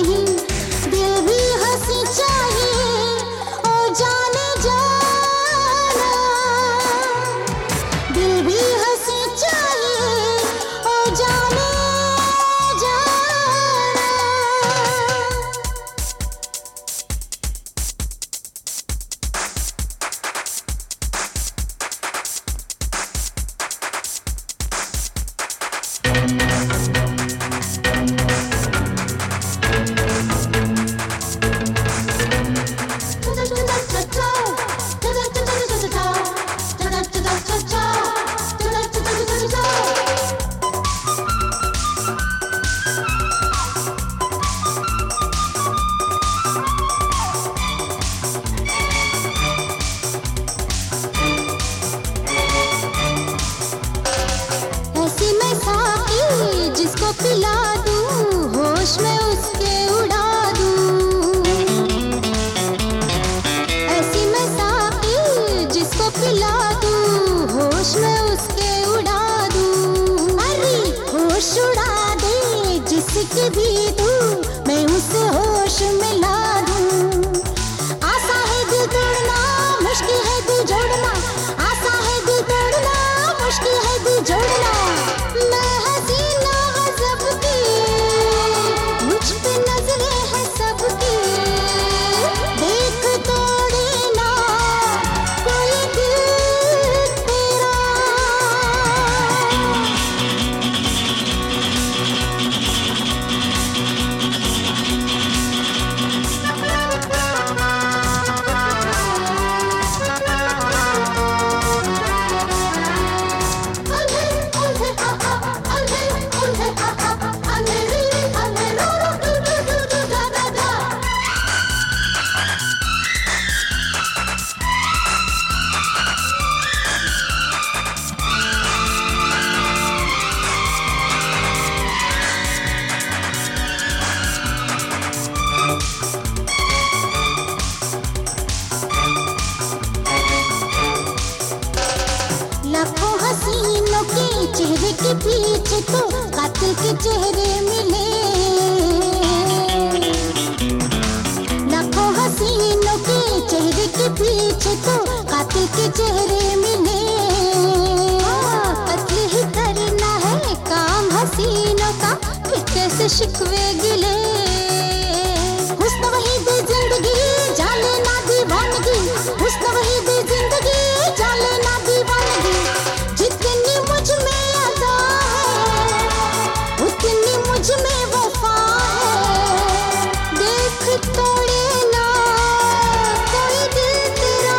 नहीं, दिल भी हंसी चाहिए ओ जाने जाना, दिल भी हंसी चाहिए ओ जाने जाना। ऐसी मैं साकी जिसको पिला दूं, होश में उसके उड़ा दूं। ऐसी मैं साकी जिसको पिला दूं, होश में उसके उड़ा दूं। अरे होश उड़ा दे जिसकी भी दूं, मैं उसे होश में ला दूं। आसा है दिल तोड़ना, मुश्किल है दिल जोड़ना, आसा है दिल तोड़ना, मुश्किल है दिल जोड़ना। मैं हसीना गज़ब की, मुझ पे नजरें हैं सबकी, देख तोड़े ना कोई दिल तेरा। लाखों हसीनों के चेहरे के पीछे तो कातिल के चेहरे मिले। लाखों हसीनों के चेहरे के पीछे तो कातिल के चेहरे मिले। कत्ल ही करना है काम हसीनों का, फिर कैसे शिकवे गिले। हुस्न वही दे जिंदगी जाले ना दीवानगी, हुस्न वही दे जिंदगी जाले ना दीवानगी। जितनी मुझ में अदा है, उतनी मुझ में वफा है। देख तोड़े ना कोई दिल तेरा।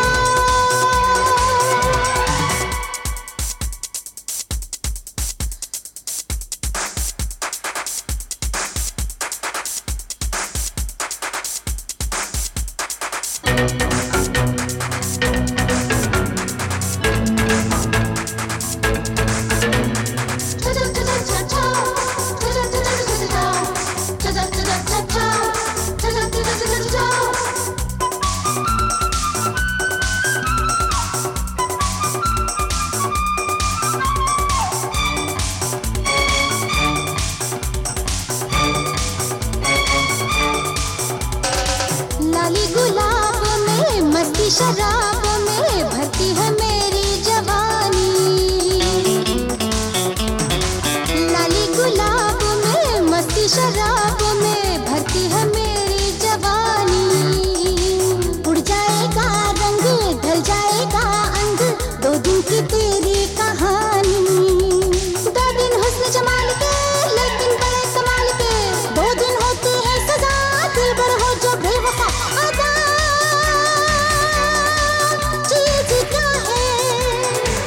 लाली गुलाब में मस्ती शराब में भरती है मेरी जवानी। लाली गुलाब में मस्ती शराब में भरती है मेरी जवानी। उड़ जाएगा रंग ढल जाएगा अंग, 2 दिन की तेरी कहानी। 2 दिन हुस्न जमाल के लेकिन बड़े कमाल के, 2 दिन होती है सजा दिल भर हो जो बेवफा। अदा चीज क्या है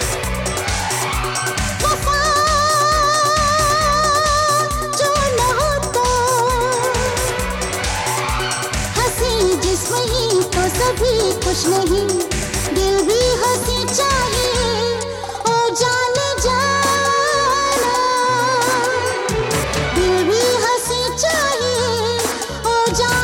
वफा, जो न हो तो हंसी जिस्म ही तो सभी कुछ नहीं। दिल भी हंसी चाहिए ओ जाने जाना, दिल भी हंसी चाहिए ओ जाने